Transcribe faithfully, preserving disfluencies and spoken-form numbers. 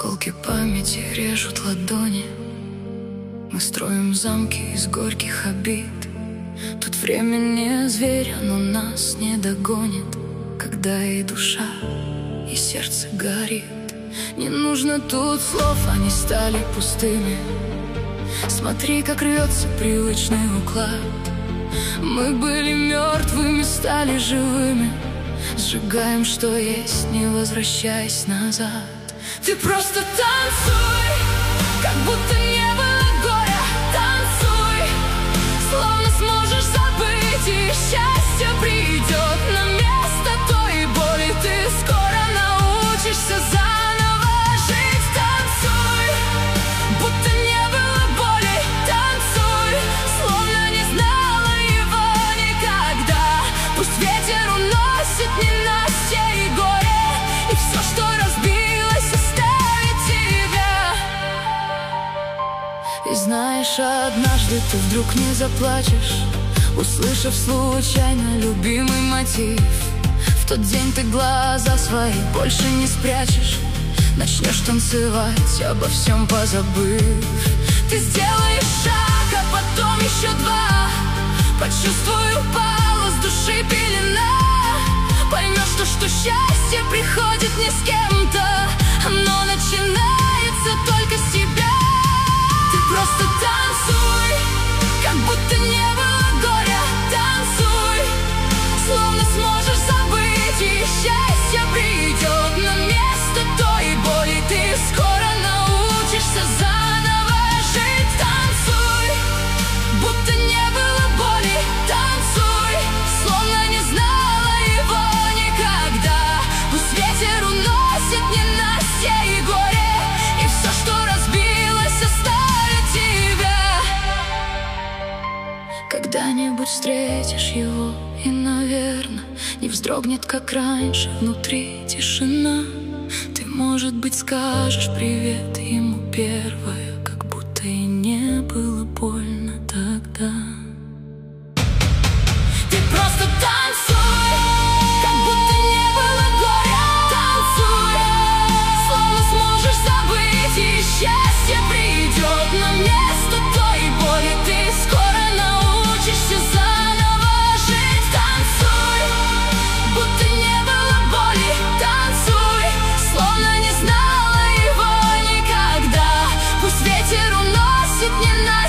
Осколки памяти режут ладони. Мы строим замки из горьких обид. Тут время не зверь, оно нас не догонит. Когда и душа, и сердце горит. Не нужно тут слов, они стали пустыми. Смотри, как рвется привычный уклад. Мы были мертвыми, стали живыми. Сжигаем, что есть, не возвращаясь назад. Ты просто танцуй, как будто не было горя. Танцуй, словно сможешь забыть, и счастье придет на место той боли. Ты скоро научишься заново жить. Танцуй, будто не было боли. Танцуй, словно не знала его никогда. Пусть ветер уносит ненастье и горе, и все, что разбилось, оставит тебя. И знаешь, однажды ты вдруг не заплачешь, услышав случайно любимый мотив. В тот день ты глаза свои больше не спрячешь, начнешь танцевать, обо всем позабыв. Ты сделаешь шаг, а потом еще два. Почувствуй, упала с души пелена. Поймешь, что, что счастье приходит не с кем-то, оно начинается только с тебя. Ты просто танцуй, как будто не было горя. Танцуй, словно сможешь забыть, и счастье придет на место той боли. Ты скоро научишься заново жить. Танцуй, будто не было боли. Танцуй, словно не знала его никогда. Пусть ветер уносит ненастье и горе, и все, что разбилось, оставит тебя. Когда-нибудь встретишь его, и, наверно, не вздрогнет, как раньше, внутри тишина. Ты, может быть, скажешь привет ему первое, как будто и не было больно тогда. Ты просто танцуй, как будто не было горя. Танцуй, словно сможешь забыть, и счастье придет на место той боли. Ты скоро научишься заново жить. Танцуй, будто не было боли. Танцуй, словно не знала его никогда. Пусть ветер уносит ненависть